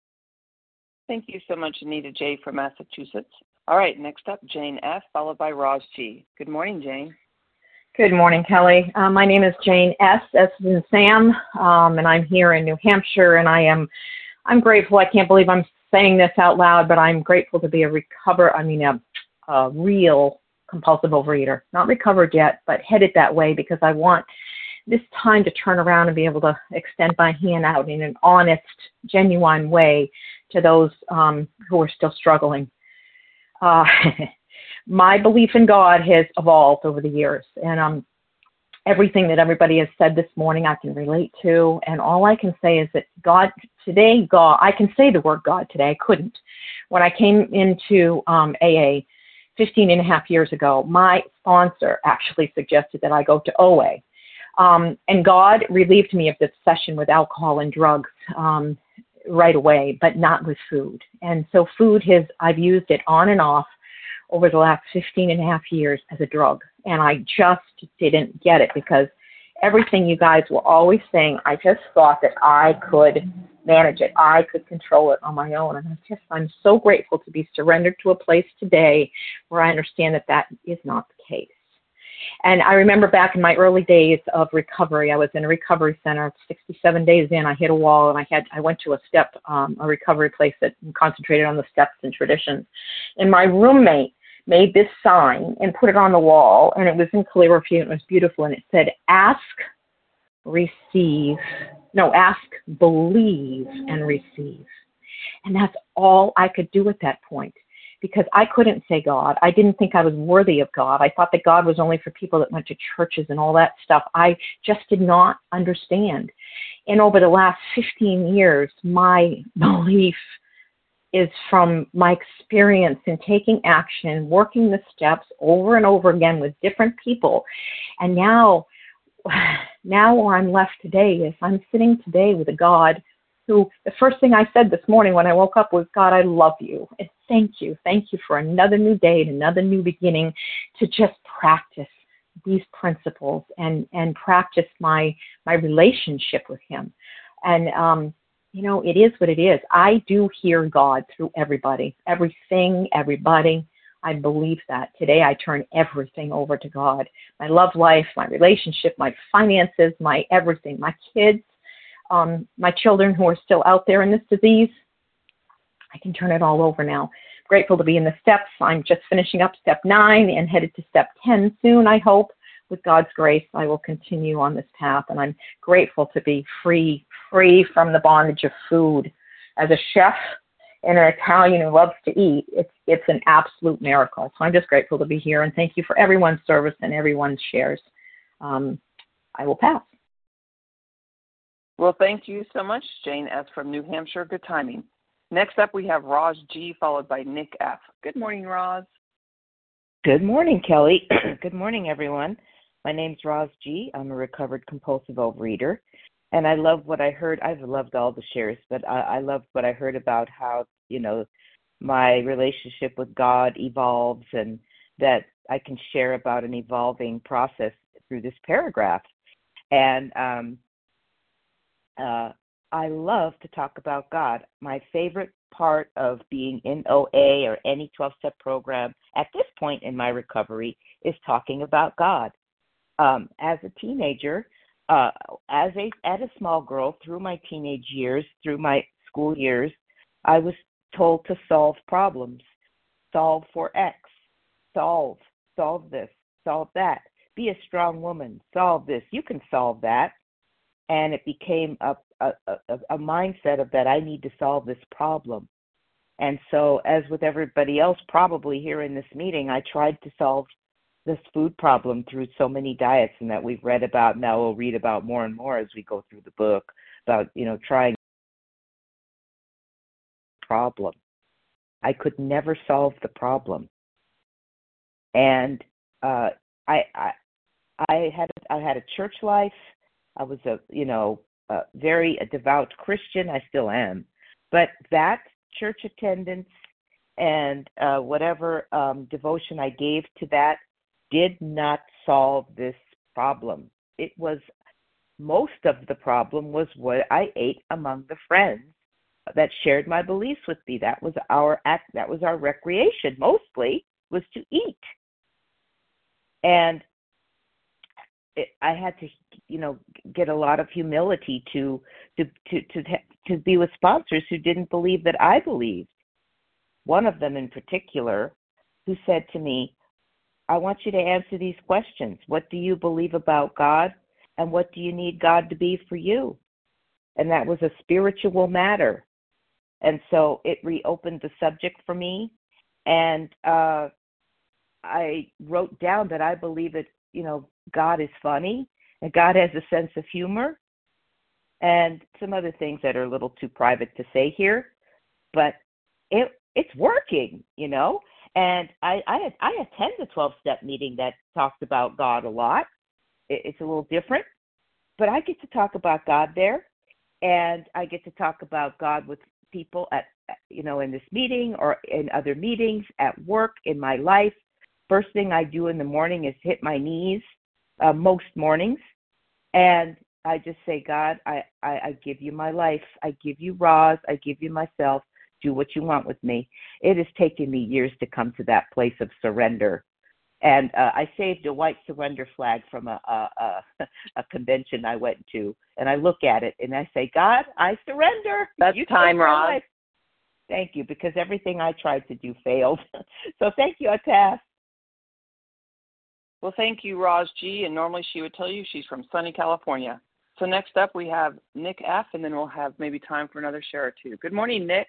Thank you so much, Anita J. from Massachusetts. All right, next up, Jane F., followed by Roz G. Good morning, Jane. Good morning, Kelly. Uh, my name is Jane S., S as in Sam, um, and I'm here in New Hampshire, and I am I'm grateful. I can't believe I'm saying this out loud, but I'm grateful to be a recover, I mean, a, a real compulsive overeater. Not recovered yet, but headed that way because I want this time to turn around and be able to extend my hand out in an honest, genuine way to those um, who are still struggling. Uh, my belief in God has evolved over the years, and um, everything that everybody has said this morning I can relate to, and all I can say is that God, today, God, I can say the word God today. I couldn't. When I came into um, A A fifteen and a half years ago, my sponsor actually suggested that I go to O A, um, and God relieved me of the obsession with alcohol and drugs um, right away, but not with food. And so food has, I've used it on and off over the last fifteen and a half years as a drug. And I just didn't get it because everything you guys were always saying, I just thought that I could manage it. I could control it on my own. And I just, I'm so grateful to be surrendered to a place today where I understand that that is not the case. And I remember back in my early days of recovery, I was in a recovery center. sixty-seven days in, I hit a wall, and I had I went to a step, um, a recovery place that concentrated on the steps and traditions. And my roommate made this sign and put it on the wall, and it was in calligraphy, and it was beautiful, and it said, ask, receive, no, ask, believe, and receive. And that's all I could do at that point, because I couldn't say God. I didn't think I was worthy of God. I thought that God was only for people that went to churches and all that stuff. I just did not understand. And over the last fifteen years, my belief is from my experience in taking action, working the steps over and over again with different people. And now, now where I'm left today is I'm sitting today with a God who, the first thing I said this morning when I woke up was, God, I love you. And thank you. Thank you for another new day and another new beginning to just practice these principles and, and practice my, my relationship with him. And, um, you know, it is what it is. I do hear God through everybody, everything, everybody. I believe that. Today I turn everything over to God. My love life, my relationship, my finances, my everything, my kids, um, my children who are still out there in this disease. I can turn it all over now. grateful to be in the steps. I'm just finishing up step nine and headed to step ten soon, I hope. With God's grace, I will continue on this path, and I'm grateful to be free, free from the bondage of food. As a chef and an Italian who loves to eat, it's it's an absolute miracle. So I'm just grateful to be here, and thank you for everyone's service and everyone's shares. Um, I will pass. Well, thank you so much, Jane S. from New Hampshire. Good timing. Next up, we have Roz G., followed by Nick F. Good morning, Roz. Good morning, Kelly. Good morning, everyone. My name's Roz G. I'm a recovered compulsive overeater, and I love what I heard. I've loved all the shares, but I, I loved what I heard about how, you know, my relationship with God evolves and that I can share about an evolving process through this paragraph. And um, uh, I love to talk about God. My favorite part of being in O A or any twelve-step program at this point in my recovery is talking about God. Um, as a teenager, uh, as a as a small girl, through my teenage years, through my school years, I was told to solve problems, solve for X, solve, solve this, solve that, be a strong woman, solve this, you can solve that. And it became a, a, a, a mindset of that I need to solve this problem. And so, as with everybody else probably here in this meeting, I tried to solve this food problem through so many diets, and that we've read about, now we'll read about more and more as we go through the book, about, you know, trying problem. I could never solve the problem. And uh, I, I I had I had a church life. I was a, you know, a very a devout Christian. I still am. But that church attendance and uh, whatever um, devotion I gave to that did not solve this problem. It was, most of the problem was what I ate among the friends that shared my beliefs with me. That was our act, that was our recreation, mostly, was to eat. And it, I had to, you know, get a lot of humility to to to to to be with sponsors who didn't believe that I believed. One of them in particular, who said to me, I want you to answer these questions. What do you believe about God? And what do you need God to be for you? And that was a spiritual matter. And so it reopened the subject for me. And uh, I wrote down that I believe that, you know, God is funny and God has a sense of humor and some other things that are a little too private to say here. But it it's working, you know. And I, I, I attend the twelve-step meeting that talks about God a lot. It, it's a little different, but I get to talk about God there, and I get to talk about God with people at, you know, in this meeting or in other meetings, at work, in my life. First thing I do in the morning is hit my knees, uh, most mornings, and I just say, God, I, I, I give you my life. I give you Roz. I give you myself. Do what you want with me. It has taken me years to come to that place of surrender. And uh, I saved a white surrender flag from a, a, a, a convention I went to, and I look at it and I say, God, I surrender. That's you time, Roz. Thank you, because everything I tried to do failed. So thank you, I pass. Well, thank you, Roz G. And normally she would tell you she's from sunny California. So next up we have Nick F., and then we'll have maybe time for another share or two. Good morning, Nick.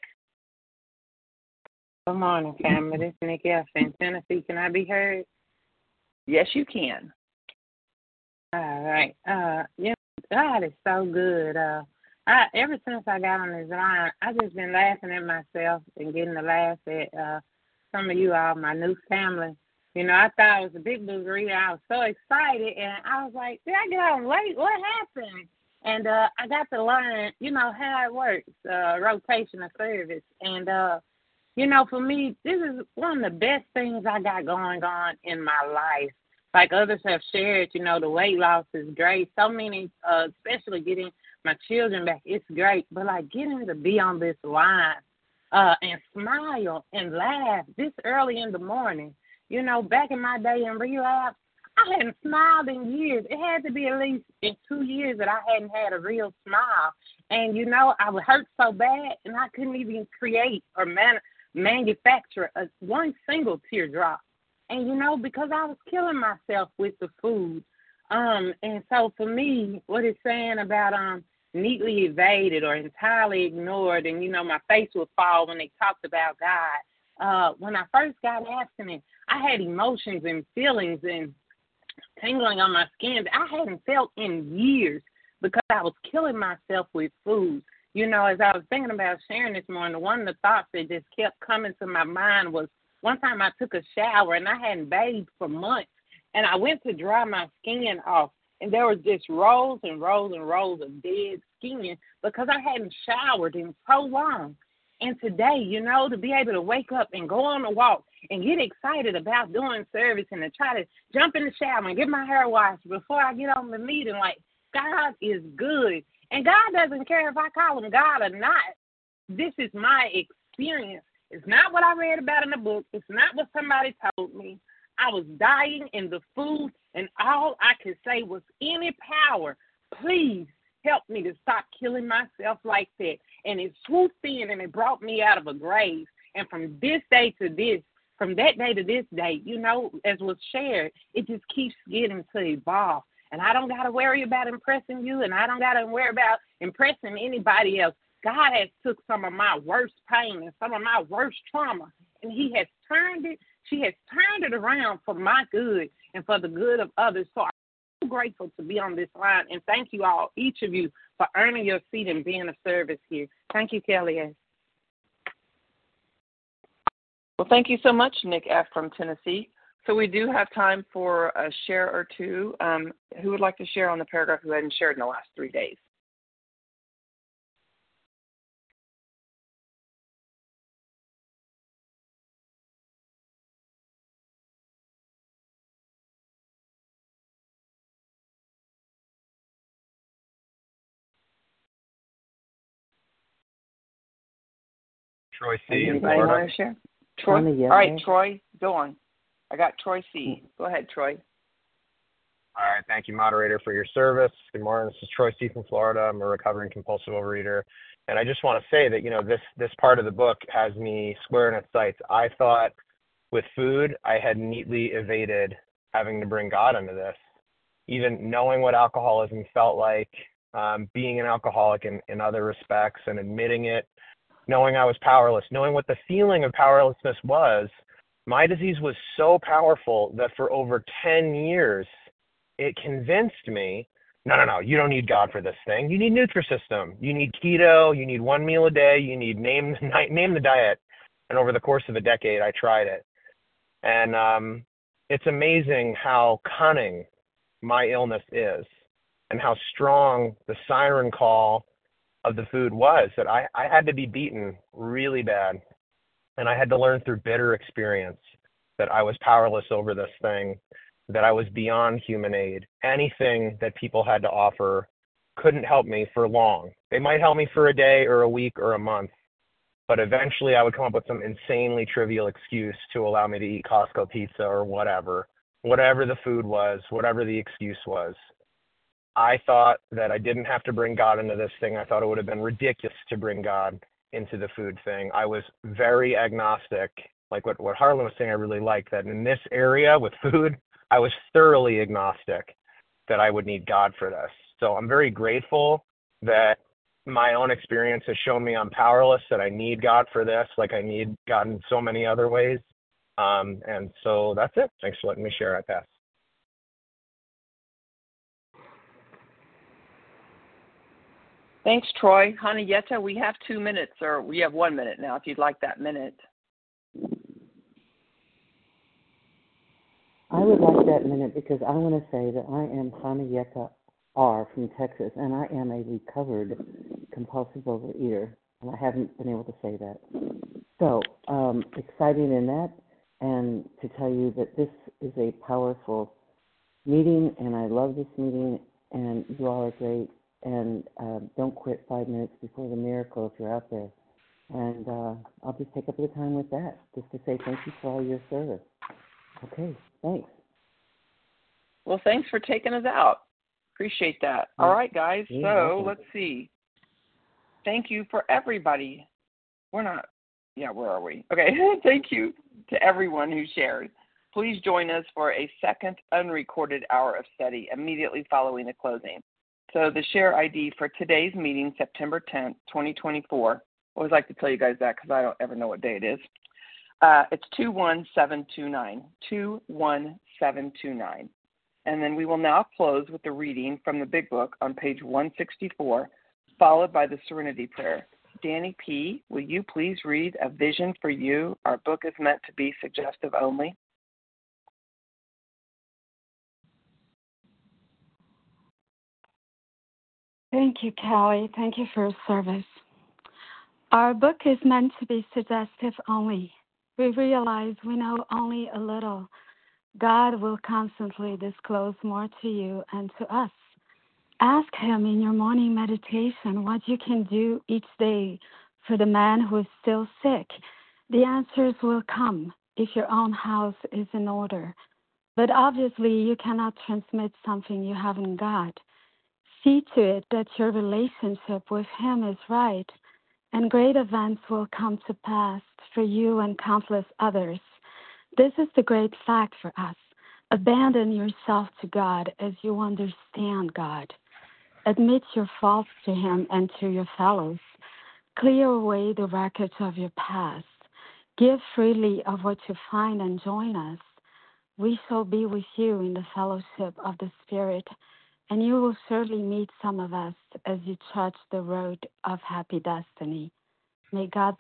Good morning, family. This is Nick F. in Tennessee. Can I be heard? Yes, you can. All right. Uh, yeah, God is so good. Uh, I ever since I got on this line, I just been laughing at myself and getting to laugh at uh, some of you all, my new family. You know, I thought it was a big book reader. I was so excited, and I was like, did I get on late? What happened? And uh, I got to learn, you know, how it works, uh, rotation of service. And, uh, you know, for me, this is one of the best things I got going on in my life. Like others have shared, you know, the weight loss is great. So many, uh, especially getting my children back, it's great. But, like, getting to be on this line uh, and smile and laugh this early in the morning. You know, back in my day in relapse, I hadn't smiled in years. It had to be at least in two years that I hadn't had a real smile. And, you know, I would hurt so bad, and I couldn't even create or man- manufacture a, one single teardrop. And, you know, because I was killing myself with the food. Um, and so for me, what it's saying about um neatly evaded or entirely ignored, and, you know, my face would fall when they talked about God. Uh, when I first got abstinent, I had emotions and feelings and tingling on my skin that I hadn't felt in years because I was killing myself with food. You know, as I was thinking about sharing this morning, one of the thoughts that just kept coming to my mind was one time I took a shower and I hadn't bathed for months, and I went to dry my skin off, and there was just rows and rows and rows of dead skin because I hadn't showered in so long. And today, you know, to be able to wake up and go on a walk and get excited about doing service and to try to jump in the shower and get my hair washed before I get on the meeting, like, God is good. And God doesn't care if I call him God or not. This is my experience. It's not what I read about in the book. It's not what somebody told me. I was dying in the food, and all I could say was, any power, please help me to stop killing myself like that. And it swooped in, and it brought me out of a grave. And from this day to this, from that day to this day, you know, as was shared, it just keeps getting to evolve. And I don't got to worry about impressing you, and I don't got to worry about impressing anybody else. God has took some of my worst pain and some of my worst trauma, and he has turned it, she has turned it around for my good and for the good of others. So I'm so grateful to be on this line, and thank you all, each of you, for earning your seat and being of service here. Thank you, Kelly S. Well, thank you so much, Nick F. from Tennessee. So we do have time for a share or two. Um, who would like to share on the paragraph who hadn't shared in the last three days? Troy C. in Anybody Florida. want to share? Troy? All right, Troy, go on. I got Troy C. Go ahead, Troy. All right, thank you, moderator, for your service. Good morning. This is Troy C. from Florida. I'm a recovering compulsive overeater. And I just want to say that, you know, this, this part of the book has me square in its sights. I thought with food, I had neatly evaded having to bring God into this. Even knowing what alcoholism felt like, um, being an alcoholic in, in other respects and admitting it, knowing I was powerless, knowing what the feeling of powerlessness was, my disease was so powerful that for over ten years, it convinced me, no, no, no, you don't need God for this thing. You need Nutrisystem. You need keto. You need one meal a day. You need name the, name the diet. And over the course of a decade, I tried it. And um, it's amazing how cunning my illness is and how strong the siren call of the food was, that I, I had to be beaten really bad. And I had to learn through bitter experience that I was powerless over this thing, that I was beyond human aid. Anything that people had to offer couldn't help me for long. They might help me for a day or a week or a month, but eventually I would come up with some insanely trivial excuse to allow me to eat Costco pizza or whatever, whatever the food was, whatever the excuse was. I thought that I didn't have to bring God into this thing. I thought it would have been ridiculous to bring God into the food thing. I was very agnostic. Like what, what Harlan was saying, I really like that in this area with food, I was thoroughly agnostic that I would need God for this. So I'm very grateful that my own experience has shown me I'm powerless, that I need God for this, like I need God in so many other ways. Um, and so that's it. Thanks for letting me share. I pass. Thanks, Troy. Hanayeta, we have two minutes, or we have one minute now, if you'd like that minute. I would like that minute because I want to say that I am Hanayeta R. from Texas, and I am a recovered compulsive overeater, and I haven't been able to say that. So, um, exciting in that, and to tell you that this is a powerful meeting, and I love this meeting, and you all are great. And uh, don't quit five minutes before the miracle if you're out there. And uh, I'll just take up the time with that, just to say thank you for all your service. Okay, thanks. Well, thanks for taking us out. Appreciate that. Yeah. All right, guys. Yeah, so welcome. let's see. Thank you for everybody. We're not yeah, where are we? Okay, thank you to everyone who shared. Please join us for a second unrecorded hour of study immediately following the closing. So the share I D for today's meeting, September tenth, twenty twenty-four, I always like to tell you guys that because I don't ever know what day it is. Uh, it's two one seven two nine, two one seven two nine. And then we will now close with the reading from the Big Book on page one sixty-four, followed by the Serenity Prayer. Danny P., will you please read A Vision for You? Our book is meant to be suggestive only. Thank you, Kelly. Thank you for your service. Our book is meant to be suggestive only. We realize we know only a little. God will constantly disclose more to you and to us. Ask Him in your morning meditation what you can do each day for the man who is still sick. The answers will come if your own house is in order. But obviously, you cannot transmit something you haven't got. See to it that your relationship with Him is right, and great events will come to pass for you and countless others. This is the great fact for us. Abandon yourself to God as you understand God. Admit your faults to Him and to your fellows. Clear away the wreckage of your past. Give freely of what you find and join us. We shall be with you in the fellowship of the Spirit, and you will surely meet some of us as you trudge the road of happy destiny. May God